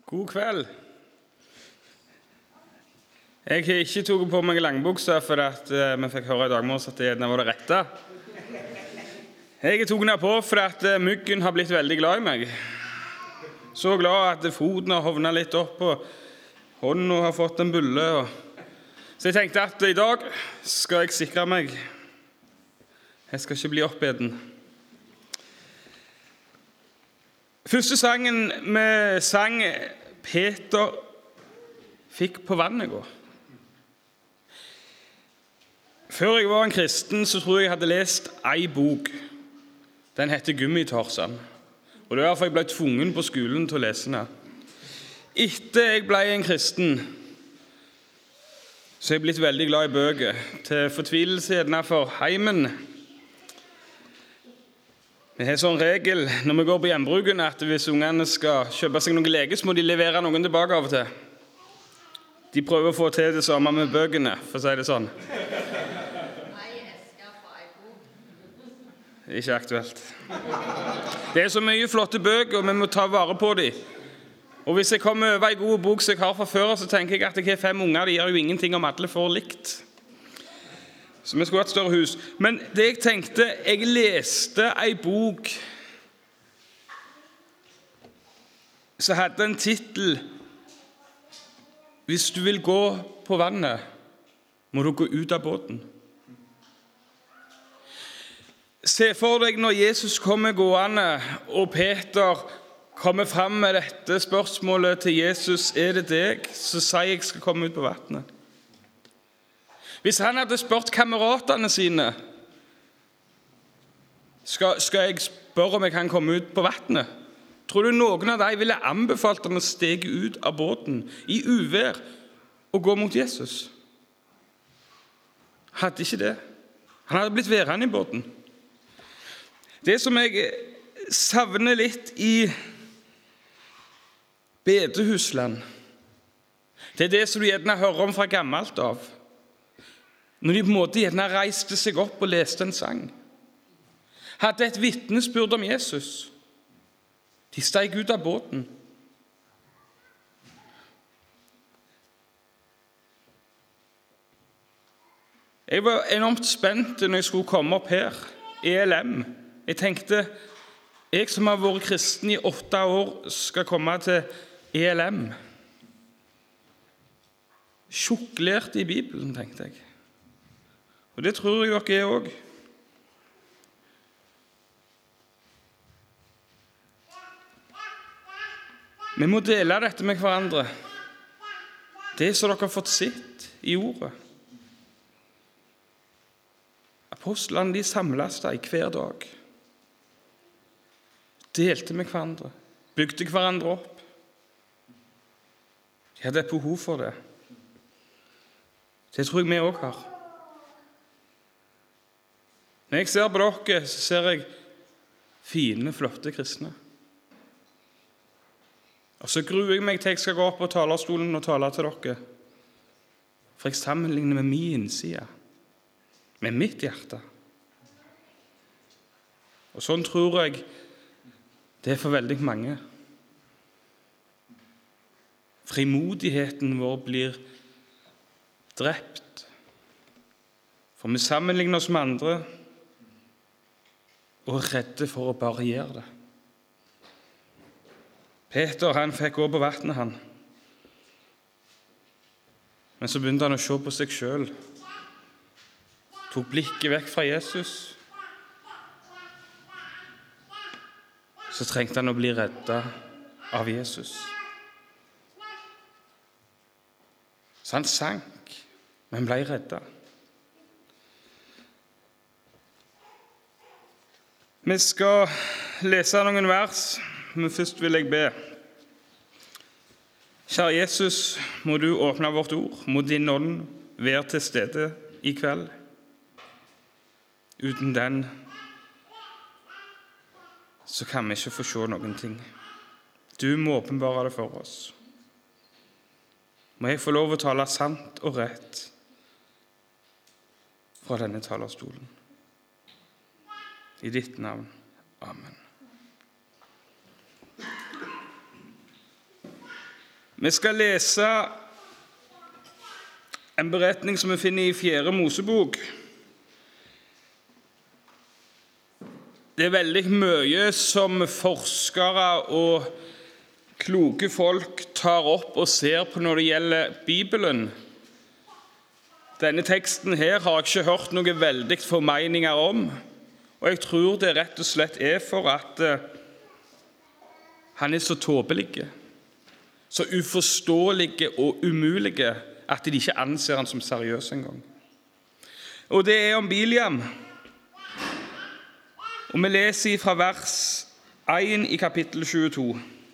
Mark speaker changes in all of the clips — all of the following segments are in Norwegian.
Speaker 1: God kveld. Jeg har ikke tatt på meg langbukser for at vi fikk høre i dag morges at det var det rette. Jeg har tatt den på for at myggen har blitt veldig glad i meg. Så glad at foten har hovnet litt opp, og hånden har fått en bulle. Så jeg tenkte at i dag skal jeg sikre meg. Jeg skal ikke bli oppbeden. Første sangen vi sang Peter fikk på vannet gå. Før jeg var en kristen så tror jeg hadde lest en bok. Den heter Gummitorsan. Og det var derfor jeg ble tvungen på skolen til å lese den. Etter jeg ble en kristen så er jeg blitt veldig glad i bøker. Til fortvilelse gjerne for heimen. Vi har sånn regel når vi går på hjembruken at hvis ungene skal kjøpe seg noen leker, så må de levere noen tilbake av og til. De prøver å få til det samme med bøkene, for å si det sånn. Det er ikke aktuelt. Det er så mye flotte bøker, og vi må ta vare på dem. Og hvis jeg kommer over en god bok som jeg har fra før, så tenker jeg at jeg har 5 unger, de gjør jo ingenting om alle får likt. Så vi skulle ha et større hus. Men det jeg tenkte, jeg leste en bok som hadde en titel: Hvis du vil gå på vannet, må du gå ut av båten. Se for deg når Jesus kommer gående, og Peter kommer frem med dette spørsmålet til Jesus: er det deg? Så sier jeg skal komme ut på vannet. Hvis han hadde spurt kameratene sine: skal jeg spørre om jeg kan komme ut på vannet? Tror du noen av dem ville anbefalt ham å stege ut av båten i uvær og gå mot Jesus? Hadde ikke det. Han hadde blitt værende i båten. Det som jeg savner litt i bedehusland, det er det som du gjerne hører om fra gammelt av. Når de på en måte gjerne reiste seg opp og leste en sang, hadde et vitnesbyrd om Jesus. De steg ut av båten. Jeg var enormt spent når jeg skulle komme opp her, ELM. Jeg tenkte, jeg som har vært kristen i 8 år, skal komme til ELM. Sjokklært i Bibelen, tenkte jeg. Og det tror jeg dere er også. Vi må dele dette med hverandre. Det som dere har fått sett i ordet. Apostlene, de samlet seg hver dag. Delte med hverandre. Bygde hverandre opp. De hadde et behov for det. Det tror jeg vi også har. Når jeg ser på dere, så ser jeg fine, flotte kristne. Og så gruer jeg meg til jeg skal gå opp på talerstolen og tale til dere. For jeg sammenligner med min innside, med mitt hjerte. Og sånn tror jeg det er for veldig mange. Frimodigheten vår blir drept. For vi sammenligner oss med andre, og er redde for å bare gjøre det. Peter, han fikk gå på vannet, han. Men så begynte han å se på seg selv. Tok blikket vekk fra Jesus. Så trengte han å bli reddet av Jesus. Så han sank, men ble reddet. Vi skal lese noen vers, men først vil jeg be. Kjære Jesus, må du åpne vårt ord. Må din ånd være til stede i kveld. Uten den så kan vi ikke få se noen ting. Du må åpenbare det for oss. Må jeg få lov å tale sant og rett fra denne talerstolen. I ditt navn. Amen. Vi skal lese en beretning som vi finner i 4. Mosebok. Det veldig mye som forskere og kloke folk tar opp og ser på når det gjelder Bibelen. Denne teksten her har jeg ikke hørt noe veldig formeninger om, og jeg tror det rett og slett for at han så tåpelige, så uforståelige og umulige at de ikke anser han som seriøs engang. Og det om Biliam. Og vi leser fra vers 1 i kapittel 22.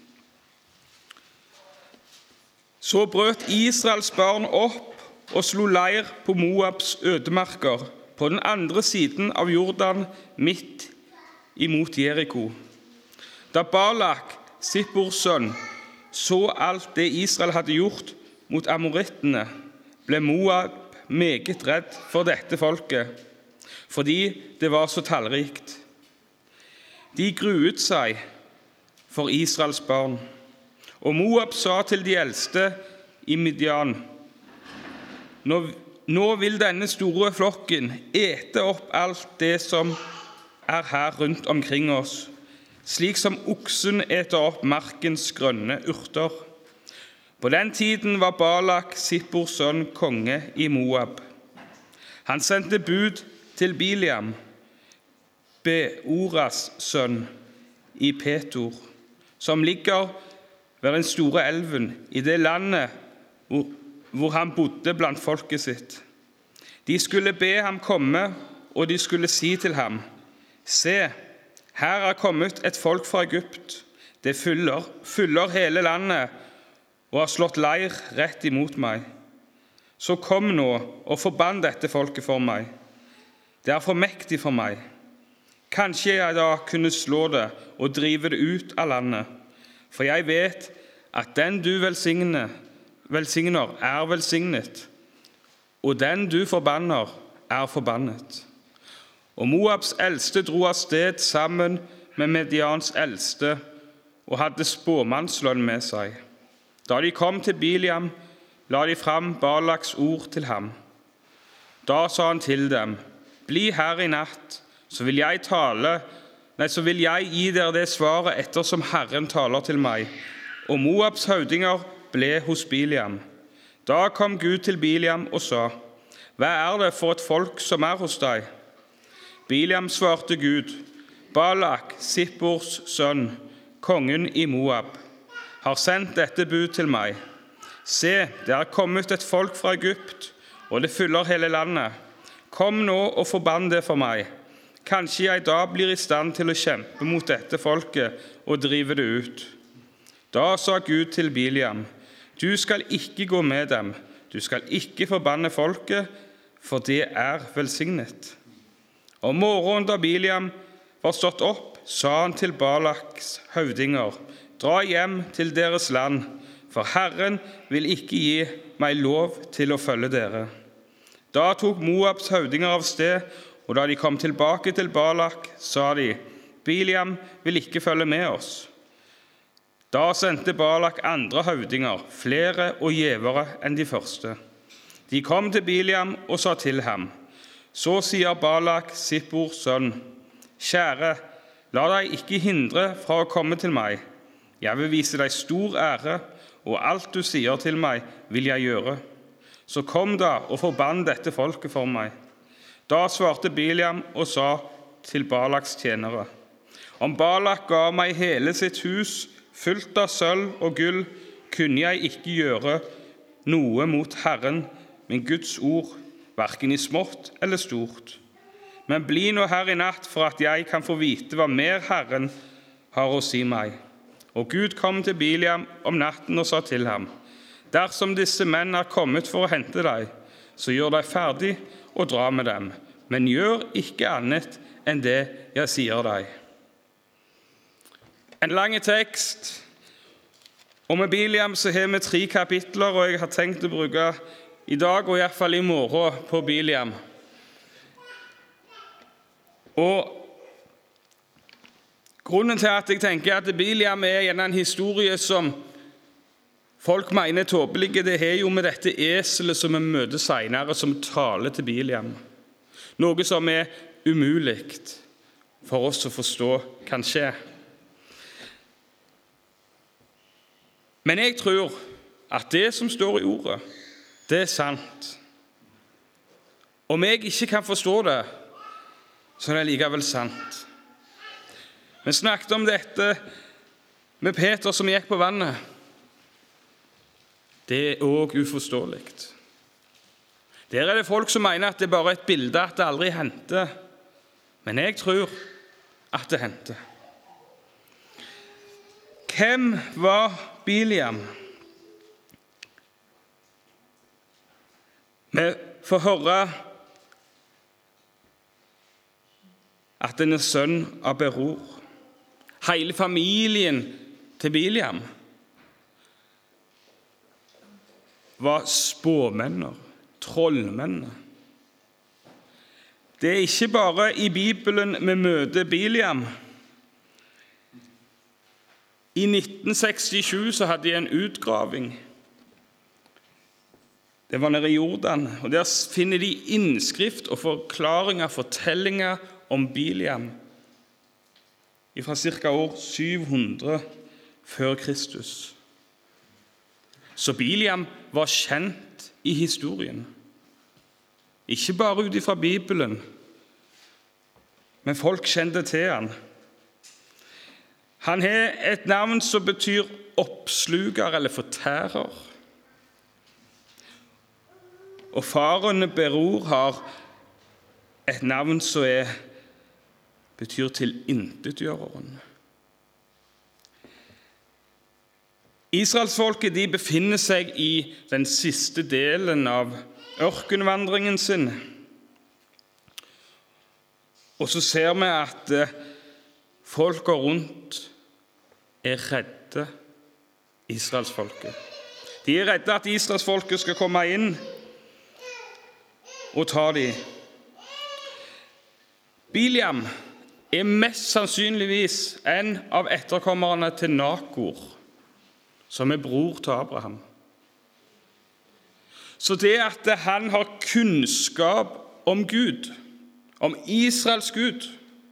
Speaker 1: Så brøt Israels barn opp og slo leir på Moabs ødemarker, på den andre siden av Jordan, midt imot Jericho. Da Balak, Sippors sønn, så alt det Israel hadde gjort mot amorittene, ble Moab meget redd for dette folket, fordi det var så tallrikt. De gruet seg for Israels barn, og Moab sa til de eldste i Midian: Nå vil denne store flokken ete opp alt det som her rundt omkring oss, slik som oksen eter opp markens grønne urter. På den tiden var Balak, Sippors sønn, konge i Moab. Han sendte bud til Biliam, Beoras sønn, i Petor, som ligger ved den store elven, i det landet hvor han bodde blant folket sitt. De skulle be ham komme, og de skulle si til ham: Se, her kommet et folk fra Egypt. Det fyller hele landet og har slått leir rett imot meg. Så kom nå og forbann dette folket for meg. Det for mektig for meg. Kanskje jeg da kunne slå det og drive det ut av landet, for jeg vet at den du velsigner velsignet, og den du forbanner forbannet. Og Moabs eldste dro av sted sammen med Medians eldste og hadde spåmannslønn med seg. Da de kom til Biliam, la de fram Balaks ord til ham. Da sa han til dem: Bli her i natt, så vil jeg gi dere det svaret ettersom Herren taler til meg. Og Moabs høvdinger ble hos Biliam. Da kom Gud til Biliam og sa: Hva det for et folk som hos deg? Biliam svarte Gud: Balak, Sippors sønn, kongen i Moab, har sendt dette bud til meg. Se, det kommet et folk fra Egypt, og det fyller hele landet. Kom nå og forbann det for meg. Kanskje jeg da blir i stand til å kjempe mot dette folket og drive det ut. Da sa Gud til Biliam: Du skal ikke gå med dem, du skal ikke forbanne folket, for det velsignet. Om morgenen da Biliam var stått opp, sa han til Balaks høvdinger: Dra hjem til deres land, for Herren vil ikke gi meg lov til å følge dere. Da tok Moabs høvdinger av sted, og da de kom tilbake til Balak, sa de: Biliam vil ikke følge med oss. Da sendte Balak andre høvdinger, flere og gjevere enn de første. De kom til Biliam og sa til ham: Så sier Balak, Sippors sønn: Kjære, la deg ikke hindre fra å komme til meg. Jeg vil vise deg stor ære, og alt du sier til meg vil jeg gjøre. Så kom da og forbann dette folket for meg. Da svarte Biliam og sa til Balaks tjenere: Om Balak ga meg hele sitt hus fullt av sølv og gull, kunne jeg ikke gjøre noe mot Herren, min Guds ord, hverken i smått eller stort. Men bli nå her i natt, for at jeg kan få vite hva mer Herren har å si meg. Og Gud kom til Biliam om natten og sa til ham: Dersom disse menn kommet for å hente deg, så gjør deg ferdig og dra med dem, men gjør ikke annet enn det jeg sier deg. En lang tekst, og med Biliam så har vi 3 kapitler, og jeg har tenkt å bruke i dag, og i hvert fall i morgen, på Biliam. Og grunnen til at jeg tenker at Biliam gjerne en historie som Folk mener tåpelige, det har jo med dette eselet som vi møter senere, som taler til Biliam. Noe som er umulig for oss å forstå kan skje. Men jeg tror at det som står i ordet, det er sant. Om jeg ikke kan forstå det, så er det likevel sant. Vi snakket om dette med Peter som gikk på vannet. Det er også uforståelig. Der er det folk som mener at det er bare et bilde, at det aldri hendte. Men jeg tror at det hendte. Hvem var Biliam? Vi får høre at han er sønn av Beror. Hele familien til Biliam var spåmenner, trollmenner. Det er ikke bare i Bibelen vi møter Biliam. I 1967 så hadde de en utgraving. Det var nede i Jordan, og der finner de innskrift og forklaringer, fortellinger om Biliam fra ca. år 700 før Kristus. Så Biliam var kjent i historien. Ikke bare ut fra Bibelen, men folk kjente til han. Han har et navn som betyr oppsluker eller fortærer. Og faren Beror har et navn som betyr tilintetgjøreren. Israelsfolket befinner seg i den siste delen av ørkenvandringen sin. Og så ser vi at folka rundt er redde israelsfolket. De er redde at israelsfolket skal komme inn og ta dem. Biliam er mest sannsynligvis en av etterkommerne til Nakor, som er bror til Abraham. Så det at han har kunnskap om Gud, om Israels Gud,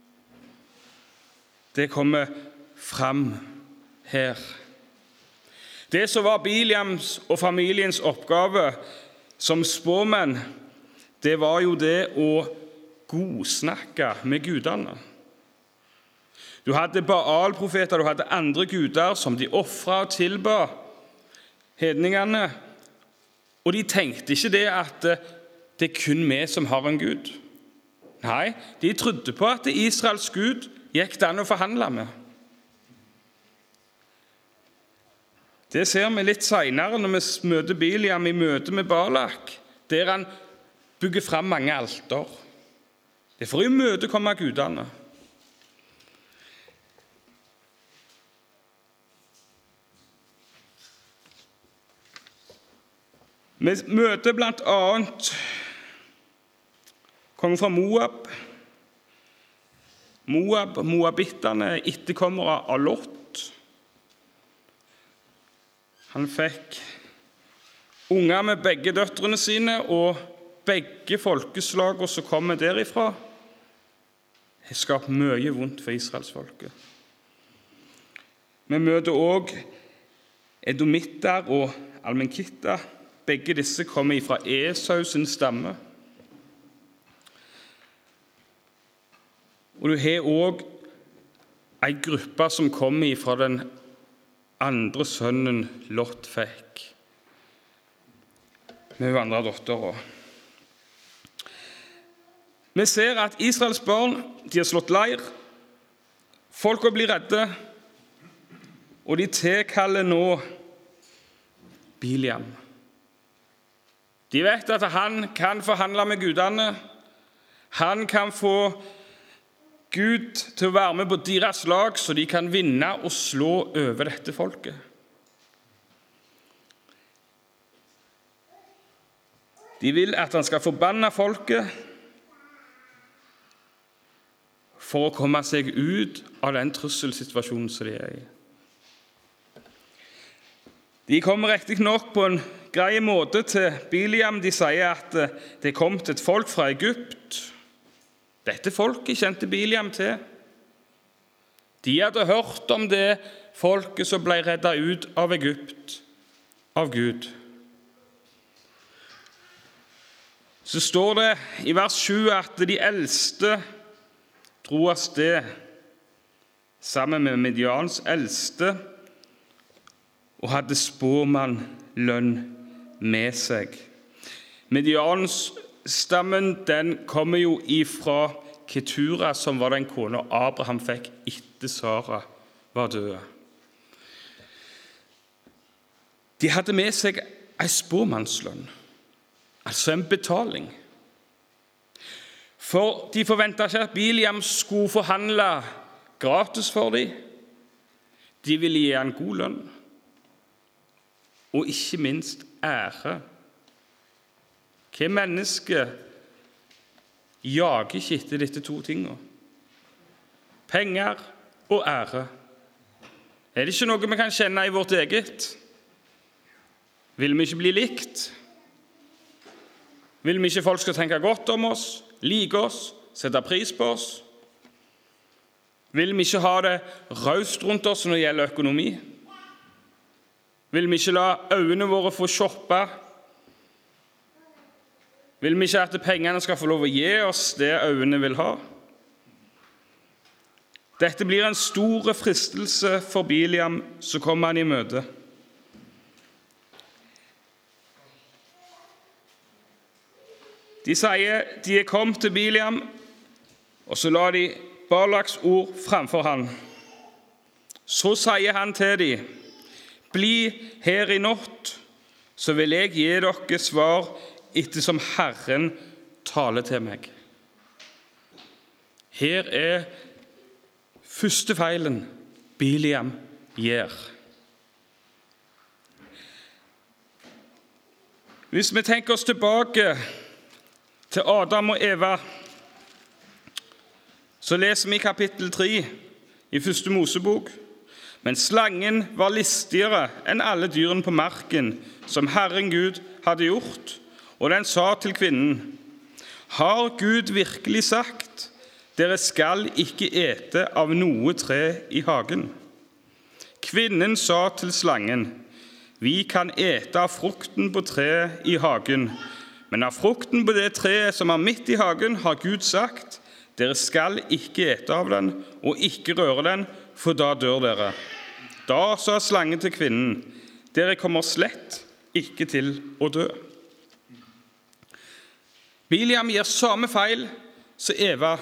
Speaker 1: det kommer fram her. Det som var Biliams og familiens oppgave som spåmenn, det var jo det å godsnakke med gudene. Du hadde Baal-profeter, du hadde andre guder som de offret og tilba hedningene. Og de tenkte ikke det at det er kun vi som har en Gud. Nei, de trodde på at Israels Gud gikk det an å forhandle med. Det ser vi litt senere når vi møter Biliam i møte med Balak, der han bygger fram mange alter. Det er for å imøtekomme gudene. Vi møter blant annet kongen fra Moab. Moabittene er etterkommere av Lot. Han fikk unger med begge døtrene sine, og begge folkeslagene som kommer derifra, har skapt mye vondt for israelsfolket. Vi møter også edomitter og almenkitter. Begge disse kommer fra Esau sin stamme. Og du har også en gruppe som kommer fra den andre sønnen Lot fikk, med hun andre datteren. Vi ser at Israels barn de har slått leir, folka blir redde, og de tilkaller nå Biliam. De vet at han kan forhandle med gudene. Han kan få Gud til å være med på deres lag, så de kan vinne og slå over dette folket. De vil at han skal forbanne folket for å komme seg ut av den trusselsituasjonen som de er i. De kommer riktig nok på en grei måte til Biliam. De sier at det kom til et folk fra Egypt. Dette folket kjente Biliam til. De hadde hørt om det folket som ble reddet ut av Egypt, av Gud. Så står det i vers 7 at de eldste dro av sted sammen med Midians eldste og hadde spåmannlønn med seg. Midians stammen, den kommer jo ifra Ketura, som var den kone Abraham fikk etter Sara var død. De hadde med seg en spåmannslønn, altså en betaling. For de forventet ikke at Biliam skulle forhandle gratis for dem. De ville gi han god lønn, og ikke minst ære. Hva menneske jager ikke etter disse to tingene? Penger og ære. Er det ikke noe vi kan kjenne i vårt eget? Vil vi ikke bli likt? Vil vi ikke folk skal tenke godt om oss, like oss, sette pris på oss? Vil vi ikke ha det raust rundt oss når det gjelder økonomi? Vil vi ikke la øynene våre få shoppe? Vil vi ikke at pengene skal få lov å gi oss det øynene vil ha? Dette blir en stor fristelse for Biliam, så kommer han i møte. De sier de er kommet til Biliam, og så la de Balaks ord framfor han. Så sier han til dem, «Bli her i natt, så vil jeg gi dere svar ettersom Herren taler til meg.» Her er første feilen Biliam gjør. Hvis vi tenker oss tilbake til Adam og Eva, så leser vi i kapittel 3 i første Mosebok. Men slangen var listigere enn alle dyrene på marken som Herren Gud hadde gjort, og den sa til kvinnen, «Har Gud virkelig sagt, dere skal ikke ete av noe tre i hagen?» Kvinnen sa til slangen, «Vi kan ete av frukten på treet i hagen, men av frukten på det treet som er midt i hagen har Gud sagt, dere skal ikke ete av den og ikke røre den, for da dør dere.» Da sa slangen til kvinnen, «Dere kommer slett ikke til å dø.» Biliam gjør samme feil som Eva.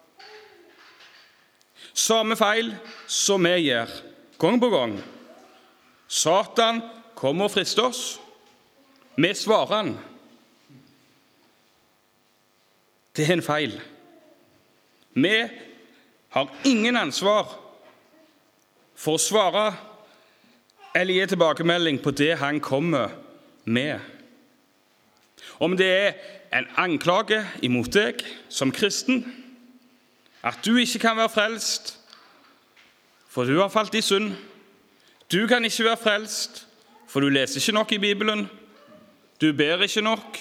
Speaker 1: Samme feil som vi gjør, gang på gang. Satan kommer og frister oss. Vi svarer han. Det er en feil. Vi har ingen ansvar for å svare eller gi tilbakemelding på det han kommer med. Om det er en anklage imot deg som kristen, at du ikke kan være frelst, for du har falt i synd. Du kan ikke være frelst, for du leser ikke nok i Bibelen. Du ber ikke nok.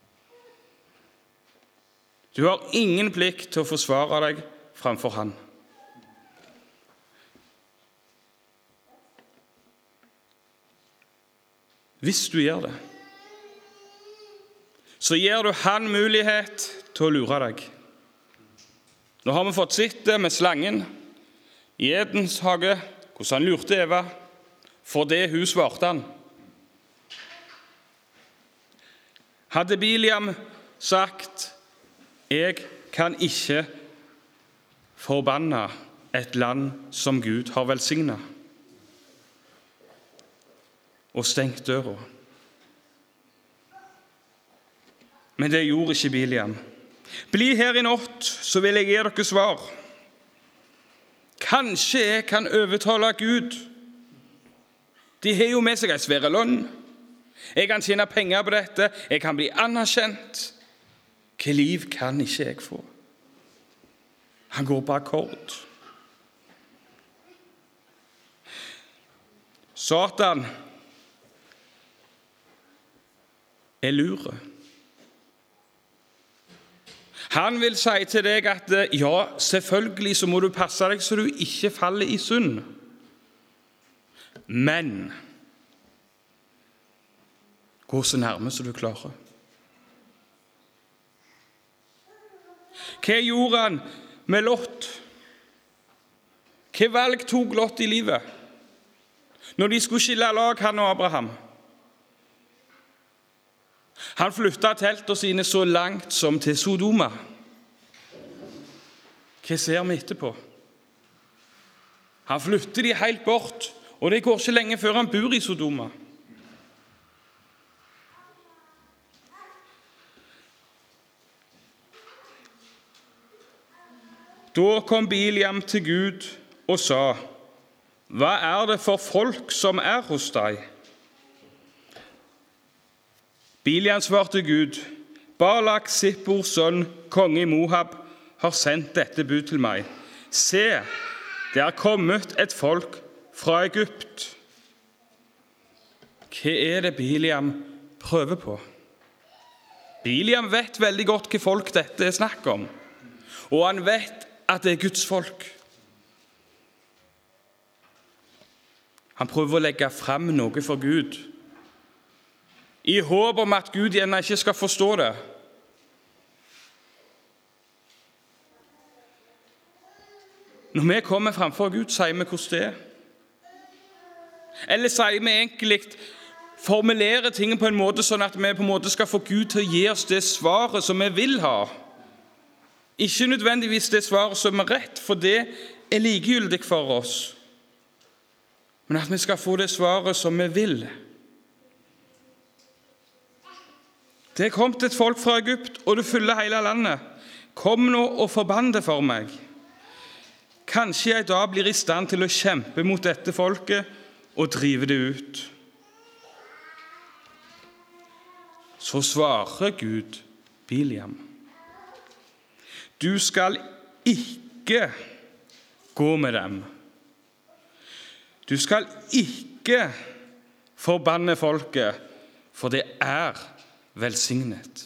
Speaker 1: Du har ingen plikt til å forsvare deg framfor han. Hvis du gjør det, så gir du han mulighet til å lure deg. Nå har vi fått sett det med slangen i Edens hage, hvordan han lurte Eva, for det hun svarte han. Hadde Biliam sagt, «Jeg kan ikke forbanne et land som Gud har velsignet», og stengt døra. Men det gjorde ikke Biliam. «Bli her i natt, så vil jeg gi dere svar. Kanskje jeg kan overtale Gud. De har jo med seg en svære lønn. Jeg kan tjene penger på dette. Jeg kan bli anerkjent. Hva liv kan ikke jeg få?» Han går på akkord. Satan er lure. Han vil si til deg at ja, selvfølgelig så må du passe deg så du ikke faller i synd. Men gå så nærme så du klarer. Hva gjorde han med Lot? Hva valg tok Lot i livet? Når de skulle skille lag, han og Abraham. Han flyttet teltene sine så langt som til Sodoma. Hva ser vi etterpå? Han flytter de helt bort, og det går ikke lenge før han bor i Sodoma. Da kom Biliam til Gud og sa, «Hva er det for folk som er hos deg?» Biliam svarte Gud, «Balak, Sippors sønn, konge i Moab, har sendt dette bud til meg. Se, det er kommet et folk fra Egypt.» Hva er det Biliam prøver på? Biliam vet veldig godt hva folk dette er snakk om, og han vet at det er Guds folk. Han prøver å legge frem noe for Gud, i håp om at Gud gjerne ikke skal forstå det. Når vi kommer framfor Gud, sier vi hvordan det er. Eller sier vi egentlig, formulerer ting på en måte sånn at vi på en måte skal få Gud til å gi oss det svaret som vi vil ha. Ikke nødvendigvis det svaret som er rett, for det er likegyldig for oss. Men at vi skal få det svaret som vi vil. Det er kommet et folk fra Egypt, og det fyller hele landet. Kom nå og forbann det for meg. Kanskje jeg da blir i stand til å kjempe mot dette folket og drive det ut. Så svarer Gud Biliam, du skal ikke gå med dem. Du skal ikke forbanne folket, for det er velsignet.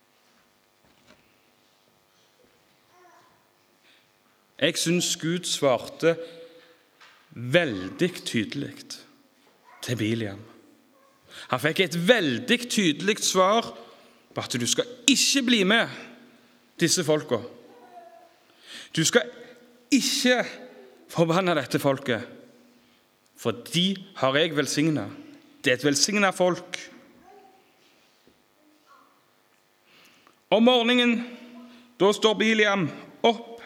Speaker 1: Jeg synes Gud svarte veldig tydelig til Biliam. Han fikk et veldig tydelig svar på at du skal ikke bli med disse folka. Du skal ikke forbanne dette folket, for de har jeg velsignet. Det er et velsignet folk. Om morgenen, da står Biliam opp,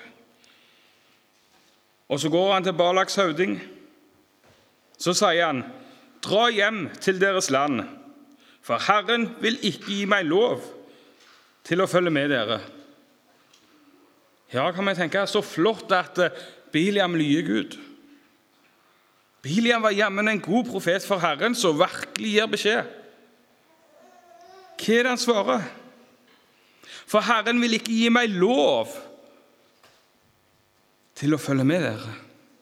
Speaker 1: og så går han til Balaks høvding. Så sier han, dra hjem til deres land, for Herren vil ikke gi meg lov til å følge med dere. Ja, kan man tenke, så flott at Biliam lyver Gud. Biliam var jammen en god profet for Herren, som virkelig gir beskjed. Hva er det han svarer? For Herren vil ikke gi meg lov til å følge med dere.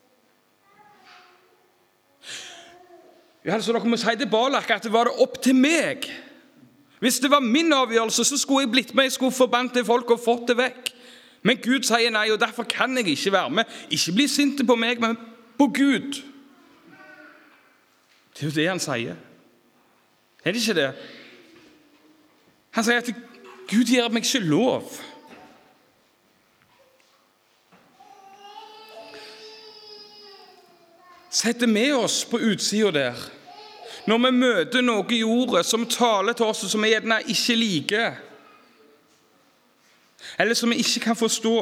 Speaker 1: Ja, så dere må si til Balak at det var det opp til meg. Hvis det var min avgjørelse, så skulle jeg blitt med, jeg skulle forbannet til folk og fått det vekk. Men Gud sier nei, og derfor kan jeg ikke være med. Ikke bli sint på meg, men på Gud. Det er jo det han sier. Er det ikke det? Han sier at Gud gir meg ikke lov. Setter med oss på utsiden der. Når vi møter noe i ordet som taler til oss, som vi gjerne ikke liker, eller som vi ikke kan forstå.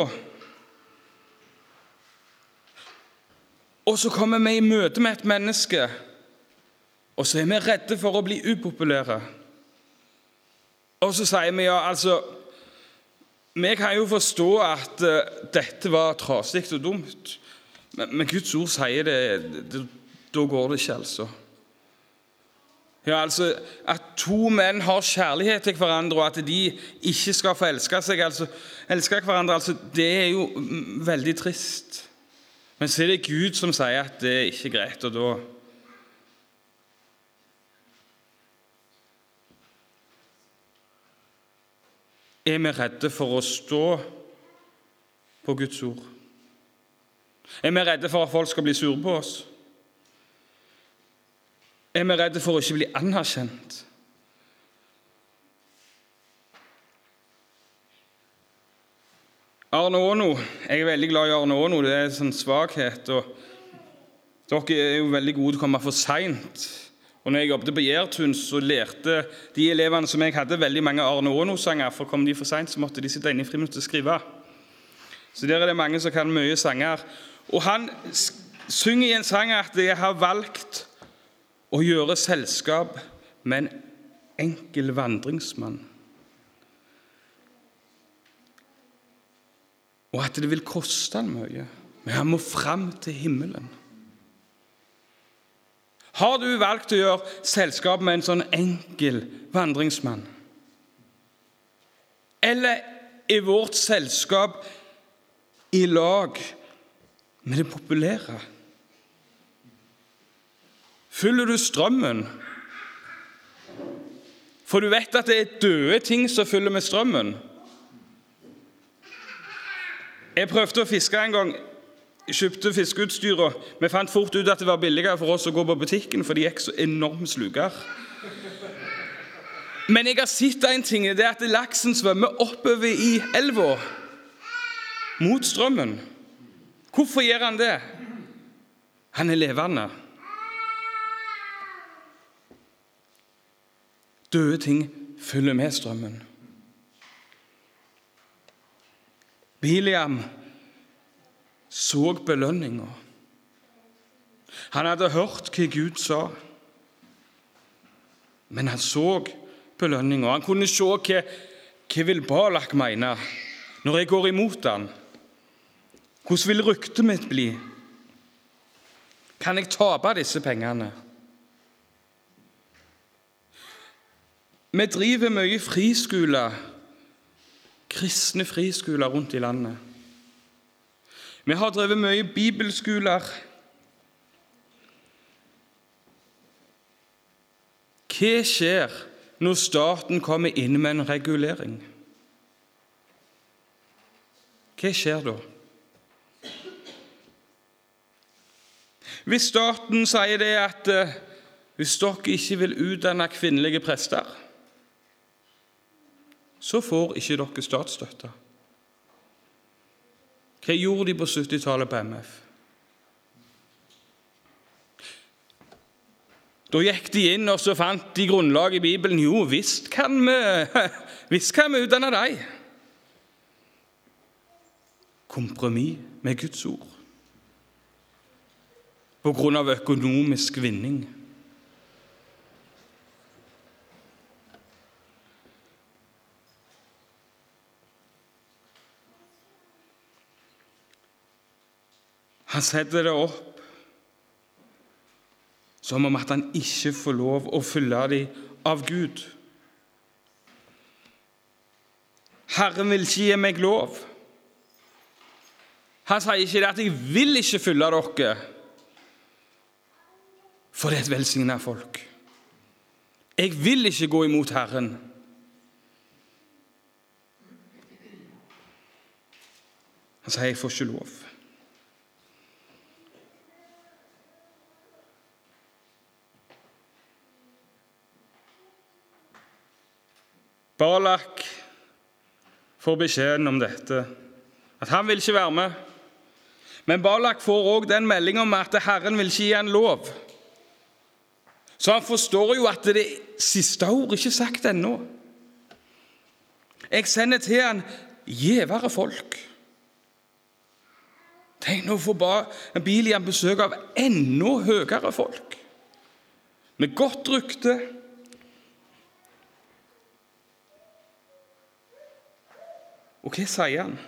Speaker 1: Og så kommer vi i møte med et menneske, og så er vi redde for å bli upopulære. Og så sier vi, ja, altså, vi kan jo forstå at dette var trasig og dumt, men Guds ord sier det, da går det ikke, altså. Ja, altså, at to menn har kjærlighet til hverandre, og at de ikke skal få elske hverandre, altså, det er jo veldig trist. Men så er det Gud som sier at det er ikke greit, og er vi redde for å stå på Guds ord? Er vi redde for at folk skal bli sure på oss? Er vi redde for å ikke bli anerkjent? Arne Åno, jeg er veldig glad i Arne Åno, det er en sånn svakhet, og dere er jo veldig gode til å komme for sent. Og når jeg jobbet på Gjertun, så lærte de elevene som jeg hadde veldig mange Arne Åno-sanger, for kom de for sent, så måtte de sitte inne i friminuttet og skrive. Så der er det mange som kan mye sanger. Og han synger i en sang at jeg har valgt å gjøre selskap med en enkel vandringsmann. Og at det vil koste han mye, men han må frem til himmelen. Har du valgt å gjøre selskap med en sånn enkel vandringsmann? Eller er vårt selskap i lag med det populære? Følger du strømmen? For du vet at det er døde ting som følger med strømmen. Jeg prøvde å fiske en gang, kjøpte fiskeutstyr, og vi fant fort ut at det var billigere for oss å gå på butikken, for de gikk så enormt sluker. Men jeg har sett en ting, det er at laksen svømmer oppover i elva, mot strømmen. Hvorfor gjør han det? Han er levende. Døde ting følger med strømmen. Biliam så belønninga. Han hadde hørt hva Gud sa, men han så belønninga. Han kunne se hva vil Balak mene når jeg går imot han. Hvordan vil ryktet mitt bli? Kan jeg tape disse pengene? Vi driver mye friskoler, kristne friskoler rundt i landet. Vi har drevet mye bibelskoler. Hva skjer når staten kommer inn med en regulering? Hva skjer da? Hvis staten sier det at hvis dere ikke vil utdanne kvinnelige prester, så får ikke dere statsstøtte. Hva gjorde de på 70-tallet på MF? Da gikk de inn, og så fant de grunnlag i Bibelen. Jo, visst kan vi utdanne deg. Kompromiss med Guds ord. På grunn av økonomisk vinning. Han setter det opp som om at han ikke får lov å følge dem av Gud. Herren vil ikke gi meg lov. Han sier ikke det at jeg vil ikke følge dere, for det er et velsignet folk. Jeg vil ikke gå imot Herren. Han sier jeg får ikke lov. Balak får beskjeden om dette, at han vil ikke være med. Men Balak får også den meldingen om at Herren vil ikke gi han lov. Så han forstår jo at det siste ord ikke er sagt ennå. Jeg sender til han gjevere folk. Tenk nå å få Biliam besøk av enda høyere folk, med godt rykte. Og hva sier han?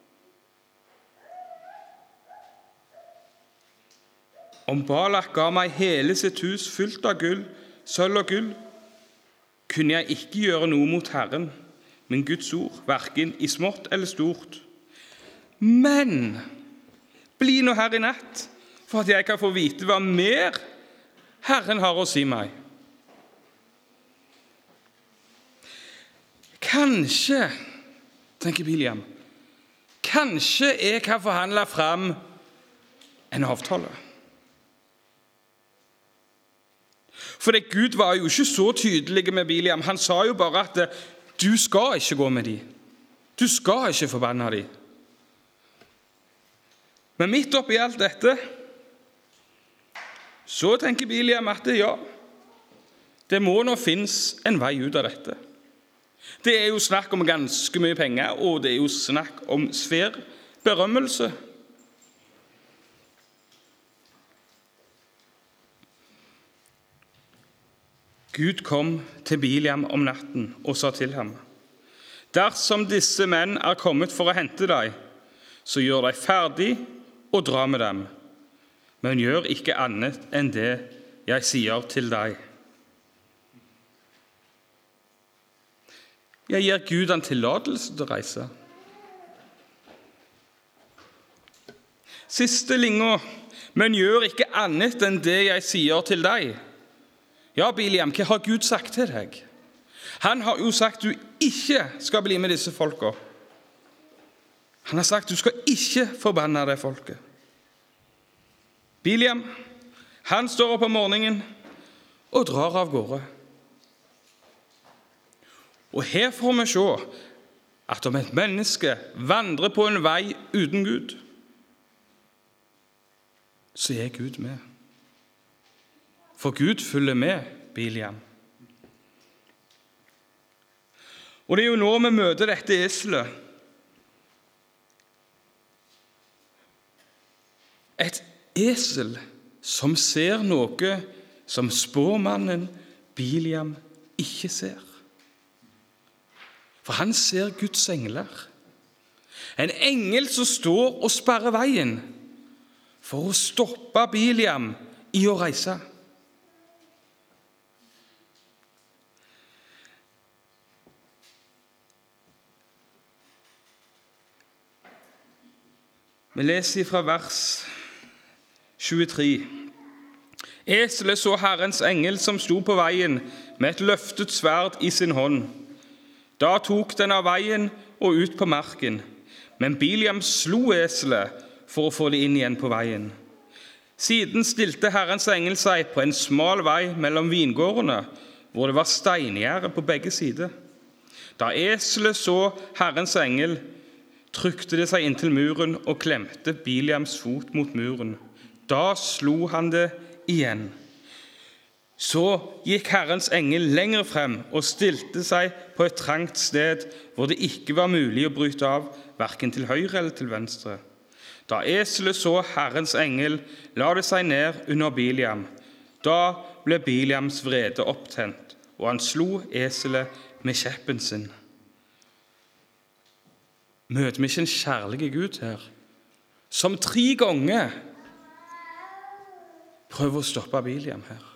Speaker 1: Om Balak ga meg hele sitt hus fylt av gull, sølv og gull, kunne jeg ikke gjøre noe mot Herren, min Guds ord, hverken i smått eller stort. Men bli nå her i natt, for at jeg kan få vite hva mer Herren har å si meg. Kanskje tenker Biliam. Kanskje jeg kan forhandle fram en avtale. For Gud var jo ikke så tydelig med Biliam. Han sa jo bare at du skal ikke gå med dem. Du skal ikke forbanne dem. Men midt oppi alt dette, så tenker Biliam at ja, det må nå finnes en vei ut av dette. Det er jo snakk om ganske mye penger, og det er jo snakk om svær berømmelse. Gud kom til Biliam om natten og sa til ham: dersom disse menn er kommet for å hente deg, så gjør deg ferdig og dra med dem, men gjør ikke annet enn det jeg sier til deg. Jeg gir Gud en tillatelse til å reise. Siste linja, men gjør ikke annet enn det jeg sier til deg. Ja, Biliam, hva har Gud sagt til deg? Han har jo sagt du ikke skal bli med disse folka. Han har sagt du skal ikke forbanne det folket. Biliam, han står opp om morgenen og drar av gårde. Og her får vi se at om et menneske vandrer på en vei uten Gud, så er Gud med. For Gud følger med Biliam. Og det er jo nå vi møter dette eselet. Et esel som ser noe som spåmannen Biliam ikke ser. For han ser Guds engler. En engel som står og sperrer veien for å stoppe Biliam i å reise. Vi leser fra vers 23. Eselet så Herrens engel som sto på veien med et løftet sverd i sin hånd. Da tok den av veien og ut på marken, men Biliam slo eselet for å få det inn igjen på veien. Siden stilte Herrens engel seg på en smal vei mellom vingårdene, hvor det var steingjerde på begge sider. Da eselet så Herrens engel, trykte det seg inntil muren og klemte Biliams fot mot muren. Da slo han det igjen. Så gikk Herrens engel lenger frem og stilte seg på et trangt sted hvor det ikke var mulig å bryte av, hverken til høyre eller til venstre. Da eselet så Herrens engel, la det seg ned under Biliam. Da ble Biliams vrede opptent, og han slo eselet med kjeppen sin. Møter vi ikke en kjærlig Gud her, som 3 ganger prøver å stoppe Biliam her?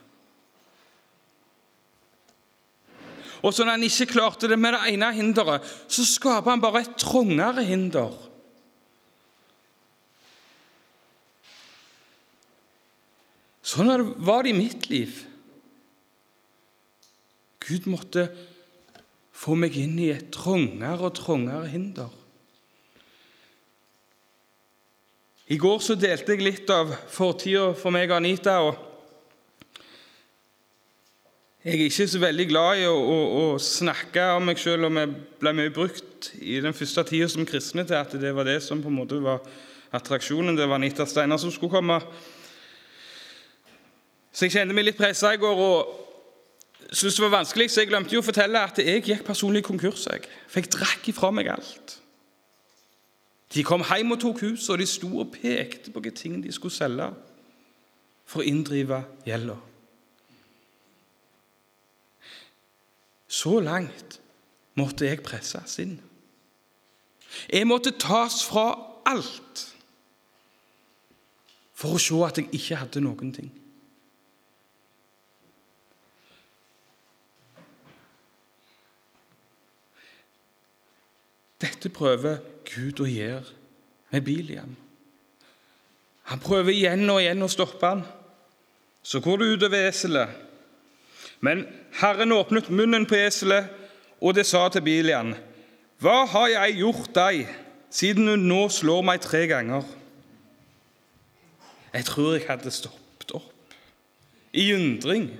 Speaker 1: Og så når han ikke klarte det med det ene hinderet, så skaper han bare et trangere hinder. Sånn var det i mitt liv. Gud måtte få meg inn i et trangere og trangere hinder. I går så delte jeg litt av fortiden for meg og Anita, og jeg er ikke så veldig glad i å snakke om meg selv, og vi ble mye brukt i den første tiden som kristne til at det var det som på en måte var attraksjonen. Det var Anita Steiner som skulle komme. Så jeg kjente meg litt presset i går, og syntes det var vanskelig, så jeg glemte jo å fortelle at jeg gikk personlig konkurs. For jeg drakk ifra meg alt. De kom hjem og tok hus, og de sto og pekte på hva ting de skulle selge for å inndrive gjelda. Så langt måtte jeg presses inn. Jeg måtte tas fra alt for å se at jeg ikke hadde noen ting. Dette prøver Gud å gjøre med Biliam. Han prøver igjen og igjen å stoppe han. Så går det ut over eselet. Men Herren åpnet munnen på eselet, og det sa til Biliam: Hva har jeg gjort deg, siden du nå slår meg 3 ganger? Jeg tror jeg hadde stoppet opp i undring.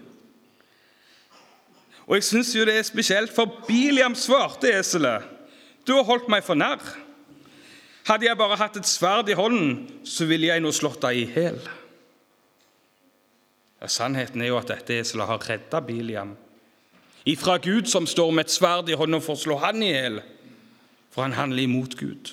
Speaker 1: Og jeg synes jo det er spesielt, for Biliam svarte eselet: du har holdt meg for nær. Hadde jeg bare hatt et sverd i hånden, så ville jeg nå slått deg i hel. Ja, sannheten er jo at dette eselet har reddet Biliam ifra Gud, som står med et sverd i hånden for å slå han i hel, for han handler imot Gud.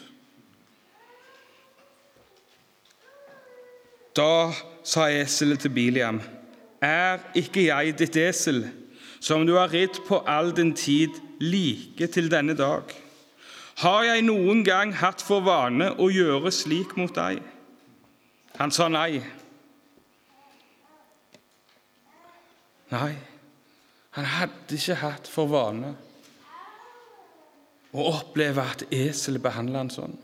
Speaker 1: Da sa eselet til Biliam: er ikke jeg ditt esel, som du har ridd på all din tid, like til denne dag? Har jeg noen gang hatt for vane å gjøre slik mot deg? Han sa nei. Nei, han hadde ikke hatt for vane å oppleve at eselet behandlet han sånn.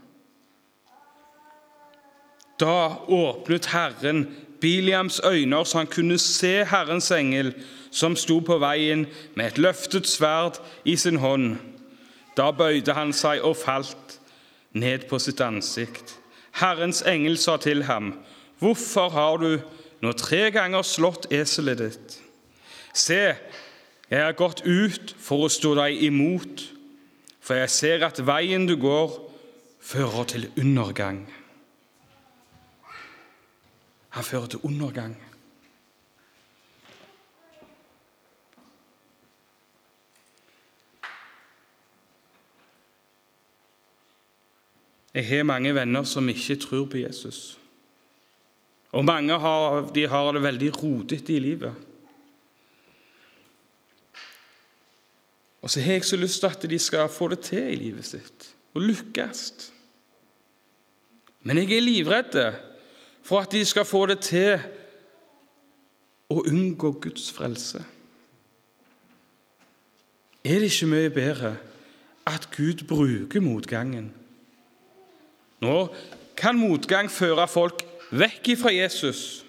Speaker 1: Da åpnet Herren Biliams øyne, så han kunne se Herrens engel, som sto på veien med et løftet sverd i sin hånd. Da bøyde han seg og falt ned på sitt ansikt. Herrens engel sa til ham: hvorfor har du nå 3 ganger slått eselet ditt? Se, jeg har gått ut for å stå deg imot, for jeg ser at veien du går fører til undergang. Han fører til undergang. Jeg har mange venner som ikke tror på Jesus. Og mange har det veldig rodete i livet. Og så har jeg så lyst til at de skal få det til i livet sitt, og lykkes. Men jeg er livredd for at de skal få det til å unngå Guds frelse. Er det ikke mye bedre at Gud bruker motgangen? Nå kan motgang føre folk vekk fra Jesus,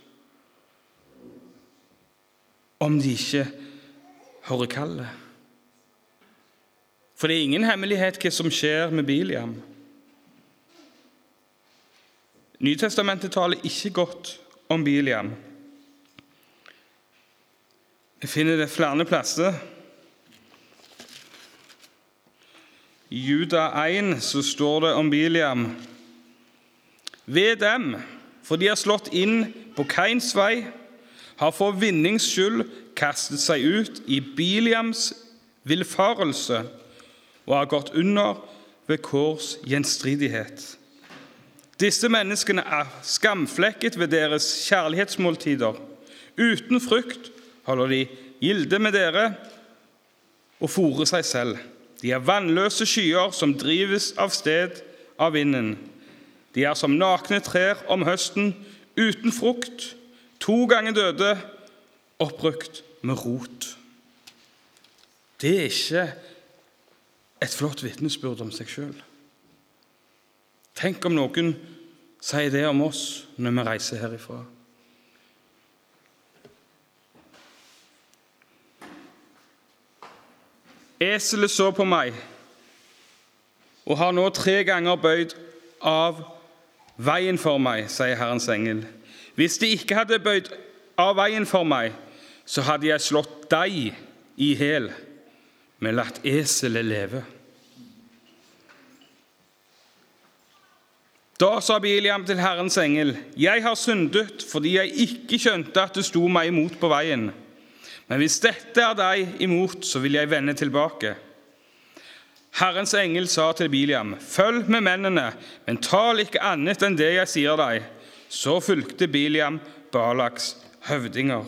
Speaker 1: om de ikke hører kallet. For det er ingen hemmelighet hva som skjer med Biliam. Nytestamentet taler ikke godt om Biliam. Jeg finner det flere plasser. I Juda 1 så står det om Biliam: ved dem, for de har slått inn på Kains vei, har for vinnings skyld kastet seg ut i Biliams villfarelse og har gått under ved Kors gjenstridighet. Disse menneskene er skamflekket ved deres kjærlighetsmåltider. Uten frykt holder de gilde med dere og fôrer seg selv. De er vannløse skyer som drives av sted av vinden. De er som nakne trær om høsten, uten frukt, 2 ganger døde, opprykt med rot. Det er ikke et flott vitnesbyrd om seg selv. Tenk om noen sier det om oss når vi reiser herifra. Eselet så på meg og har nå 3 ganger bøyd av veien for meg, sier Herrens engel. Hvis de ikke hadde bøyd av veien for meg, så hadde jeg slått deg i hel, men latt eselet leve. Da sa Biliam til Herrens engel: jeg har syndet fordi jeg ikke skjønte at det sto meg imot på veien. Men hvis dette er deg imot, så vil jeg vende tilbake. Herrens engel sa til Biliam: følg med mennene, men tal ikke annet enn det jeg sier deg. Så fulgte Biliam Balaks høvdinger.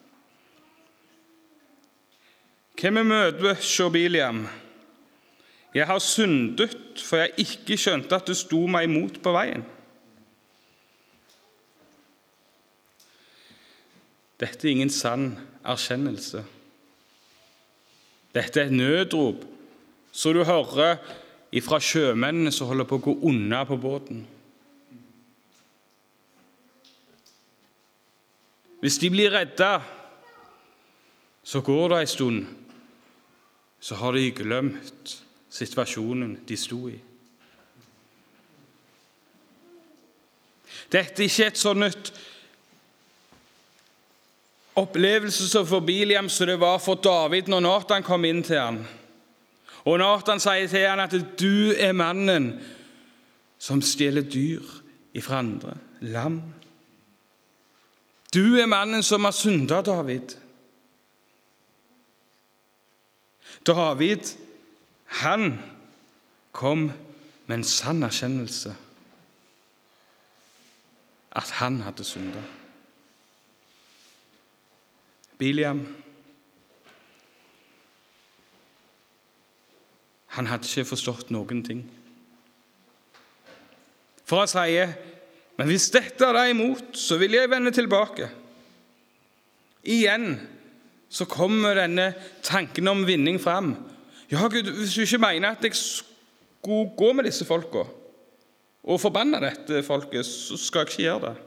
Speaker 1: Hvem er møtet hos Biliam? Jeg har syndet, for jeg ikke skjønte at det sto meg imot på veien. Dette er ingen sann erkjennelse. Dette er et nødrop, så du hører ifra sjømennene som holder på å gå unna på båten. Hvis de blir redda, så går det en stund, så har de glemt situasjonen de sto i. Dette er ikke et sånt opplevelse som for Biliam som det var for David når Nathan kom inn til han. Og Nathan sier til han at du er mannen som stjeler dyr ifra andre, lam. Du er mannen som har syndet, David. David, han kom med en sann erkjennelse at han hadde syndet. Biliam, han hadde ikke forstått noen ting. For han sier, men hvis dette er deg imot, så vil jeg vende tilbake. Igjen så kommer denne tanken om vinning frem. Ja, Gud, hvis du ikke mener at jeg skulle gå med disse folka og forbanne dette folket, så skal jeg ikke gjøre det.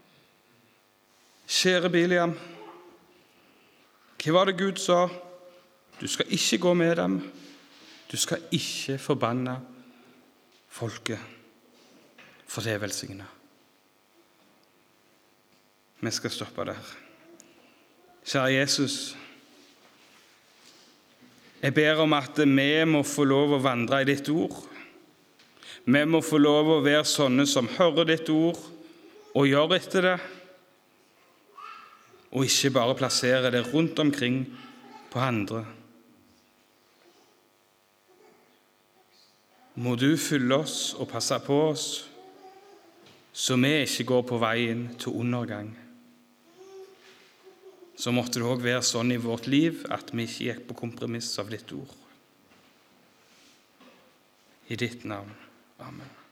Speaker 1: Kjære Biliam, hva var det Gud sa? Du skal ikke gå med dem. Du skal ikke forbanne folket, for det er velsignet. Vi skal stoppe der. Kjære Jesus, jeg ber om at vi må få lov å vandre i ditt ord. Vi må få lov å være sånne som hører ditt ord og gjør etter det, og ikke bare plassere det rundt omkring på andre. Må du fylle oss og passe på oss, så vi ikke går på veien til undergang. Så måtte det også være sånn i vårt liv at vi ikke gikk på kompromiss av ditt ord. I ditt navn. Amen.